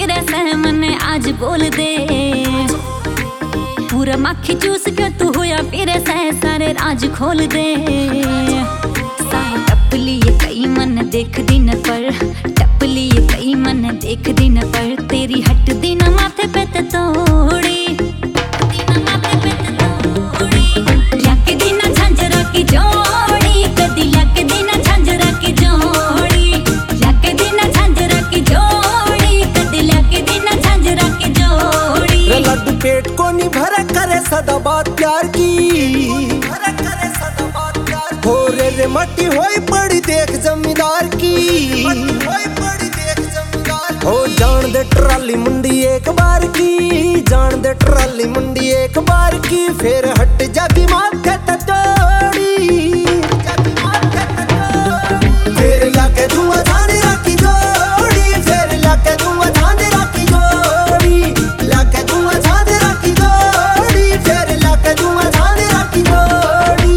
फिरे सह मने आज बोल दे। पूरा माखी चूस के तू होया फिरे सह सारे राज खोल दे। सारे टपली कई मन देख दिन पर, टपली कई मन देख दिन पर, तेरी हट दिन माथे पे ते तोड़ी। पेट को नहीं भरा करे सदा बात प्यार की, हो रे मट्टी होई पड़ी देख जमींदार की। हो जान दे ट्राली मुंडी एक बार की, जान दे ट्राली मुंडी एक बार की, फिर हट जागी माथे ते तोड़ी। फिर लाके धुआं धानी रखी जोड़ी, फिर लाके धुआं धानी रखी जोड़ी, लाके धुआं धानी रखी जोड़ी, फिर लाके धुआं धानी रखी जोड़ी।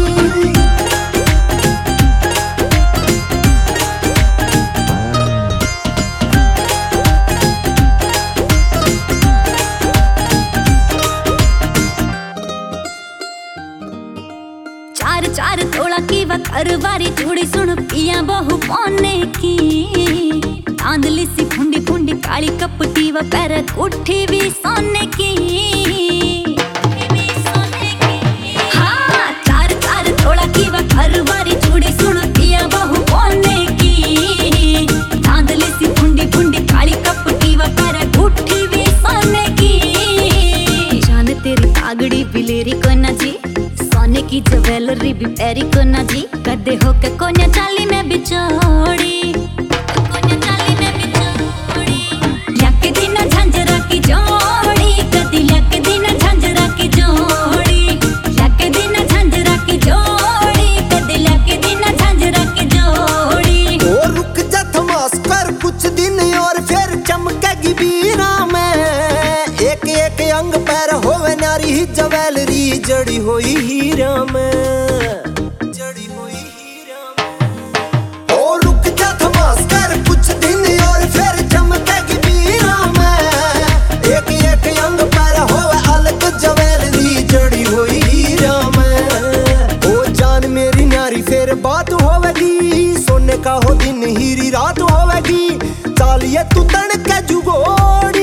चार चार तोड़ा की वकर वारी चूड़ी सुन पिया बहु पौने की। आंधली सी फुंडी फुंडी काली कपटी व पैर उठी भी सोने की। हाँ चार चार तोड़ा की वकर वारी चूड़ी सुन पिया बहु पौने की। आंधली सी फुंडी फुंडी काली कपटी व पैर उठी भी सोने की। जान तेरी पागड़ी बिलेरी को ना जी, सोने की ज्वेलरी भी पैरी को ना जी, कदे हो के कोन्या चाली में बिछोड़ी, कोन्या चाली में बिछोड़ी। लक दिन झंझरा की जोड़ी, कदी लक दिन झंझरा की जोड़ी, लक दिन झंझरा की जोड़ी, कदी लक दिन झंझरा की जोड़ी। ओ रुक जा थमास कर कुछ दिन और फिर चमकेगी बीना में। एक एक अंग पैर होवे नारी ही ज्वेलरी जड़ी हुई हीरा में, जड़ी हुई हीरा में। ओ रुक जा थमास कर कुछ दिन और फिर चमकेगी बीना में। एक एक अंग पैर होवे अलग ज्वेलरी जड़ी हुई हीरा में। ओ जान मेरी नारी फिर बात होवेगी, सोने का हो दिन हीरी रात होवेगी। चालिए तू तन के जुगोड़ी,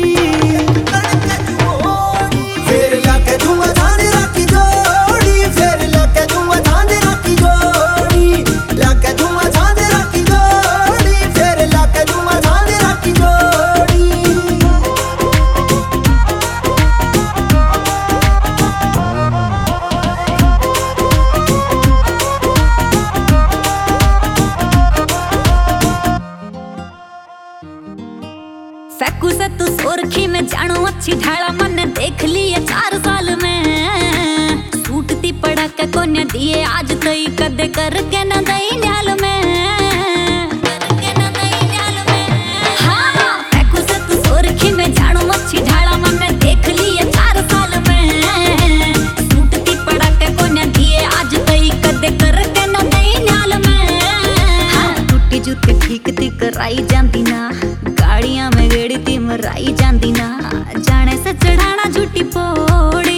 फिर लाके धुआं धानी रखी जोड़ी, फिर लाके धुआं धानी रखी जोड़ी, लाके धुआं धानी रखी जोड़ी, फिर लाके धुआं धानी रखी जोड़ी। फैकू से तू सोरखी में जानो अच्छी ढाला मन देख लिए 4 साल में। सूटती पड़ा के कोन्या दिए आज तई कदे करके न दई न्याल में, करके न दई न्याल में। हाँ फैकू से तू सोरखी में जानो अच्छी ढाला मन देख लिए 4 साल में। सूटती पड़ा के कोन्या दिए आज तई कदे करके न दई न्याल में। हाँ टूटी जूती ठीक ती कराई जाती ना, गाड़ियां में गेड़ती मराई जाती ना, जाने से चढ़ाना झूठी पोड़ी।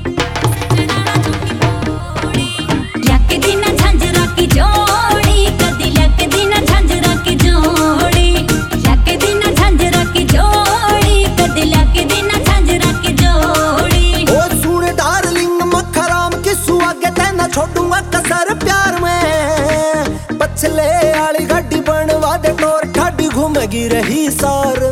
लक दिन झंझरा की जोड़ी, कदी लक दिन झंझरा की जोड़ी, लक दिन झंझरा की जोड़ी, कदी लक दिन झंझरा की जोड़ी। ओ सुन डार्लिंग मखराम की सुआगे ते ना छोड़ूंगा कसर प्यार में। पछले आली गड्डी बनवा दे टोर ठाडी घूमेगी रही सार